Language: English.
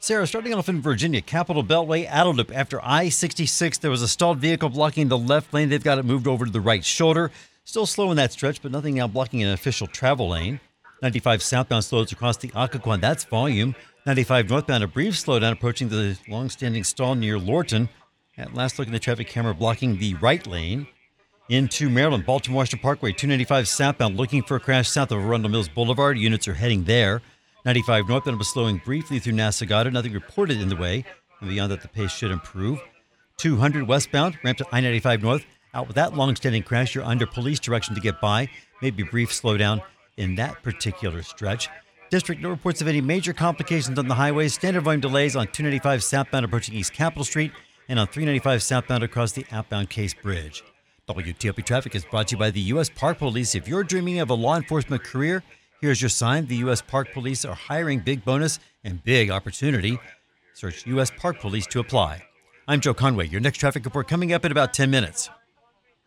Sarah, starting off in Virginia, Capitol Beltway, Adel Loop. After I-66, there was a stalled vehicle blocking the left lane. They've got it moved over to the right shoulder. Still slow in that stretch, but nothing now blocking an official travel lane. 95 southbound slows across the Occoquan. That's volume. 95 northbound, a brief slowdown approaching the long-standing stall near Lorton. At last look in the traffic camera blocking the right lane. Into Maryland, Baltimore-Washington Parkway, 295 southbound, looking for a crash south of Arundel Mills Boulevard. Units are heading there. 95 northbound was slowing briefly through Nasagata. Nothing reported in the way. And beyond that, the pace should improve. 200 westbound, ramp to I-95 north. Out with that long-standing crash, you're under police direction to get by. Maybe a brief slowdown in that particular stretch. District, no reports of any major complications on the highways. Standard volume delays on 295 southbound approaching East Capitol Street and on 395 southbound across the outbound Case Bridge. WTOP Traffic is brought to you by the U.S. Park Police. If you're dreaming of a law enforcement career, here's your sign. The U.S. Park Police are hiring. Big bonus and big opportunity. Search U.S. Park Police to apply. I'm Joe Conway. Your next traffic report coming up in about 10 minutes.